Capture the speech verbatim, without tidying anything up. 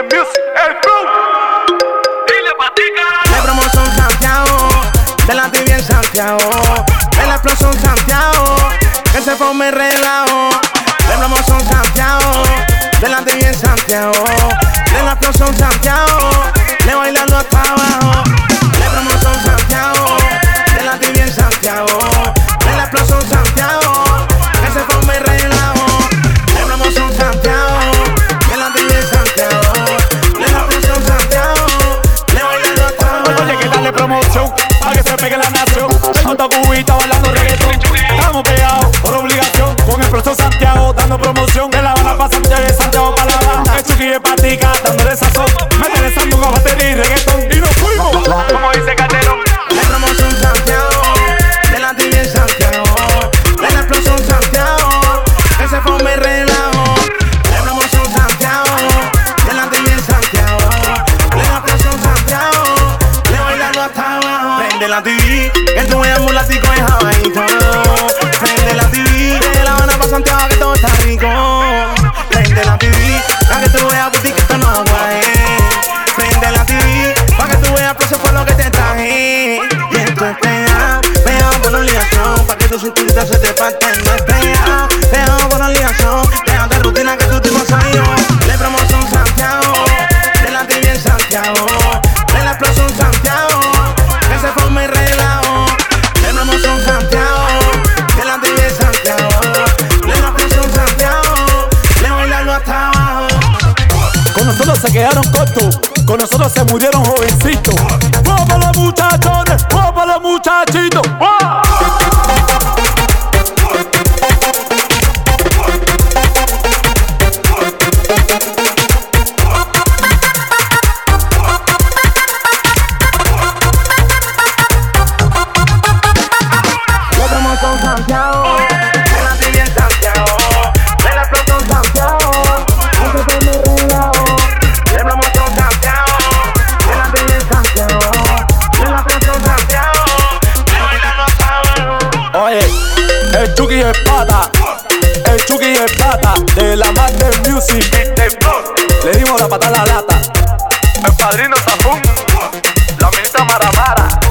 Master Music, el flow. Dile patica. De promoción Santiago, de la tibia en Santiago, de la explosión Santiago, que se forme relajo. De promoción Santiago, de la tibia en Santiago, de la explosión Santiago, le bailando hasta abajo. De promoción Santiago, de la tibia en Santiago, de la explosión Santiago, que se forme relajo. De promoción Santiago, de la tibia en Santiago, de la explosión Santiago, le bailando hasta abajo. Oye, que darle promoción a que se pegue la nación. Tengo esta cubita bailando reggaetón. Estamos pegados por obligación con el profesor Santiago dando promoción. De La Habana pa' Santiago, de Santiago pa' La Habana. El Chucky de patica dándole sazón. Métele sandunga, batería y reggaetón. Y nos fuimos, como dice Calderón. De promoción Santiago, de la tibia en Santiago, de la explosión Santiago, que se forme relajo. De promoción Santiago, de la tibia en Santiago, de la explosión Santiago, le bailando hasta abajo. Prende la T V, que tú veas mulatico en Hawaii. Prende la T V, de La Habana pa' Santiago, que todo está rico. Prende la T V, pa' que tú veas boutique, que esto no aguaje. Prende la T V, pa' que tú veas, pues eso fue lo que te traje. Y esto es pegado, pegado por obligación, pa' que tu cinturita se te parte. No es pegado, pegado por obligación, déjate rutina que tu tipo soy yo. De promoción Santiago, de la T V en Santiago, de la explosión Santiago, que se forme relajo. De promoción Santiago, de la T V en Santiago, de la explosión Santiago, le bailando hasta abajo. Con nosotros se quedaron cortos, con nosotros se murieron jovencitos. ¡Vamos para los muchachones! ¡Vamos para los muchachitos! ¡Wow! De promoción Santiago, de la tibia en Santiago, de la explosión Santiago, que se forme relajo. De promoción Santiago, de la tibia en Santiago, de la explosión Santiago, le bailando hasta abajo. Oye, el Chucky es pata, el Chucky es pata de la Master Music. Le dimos la pata a la lata. El padrino Zafún, la minita Maramara.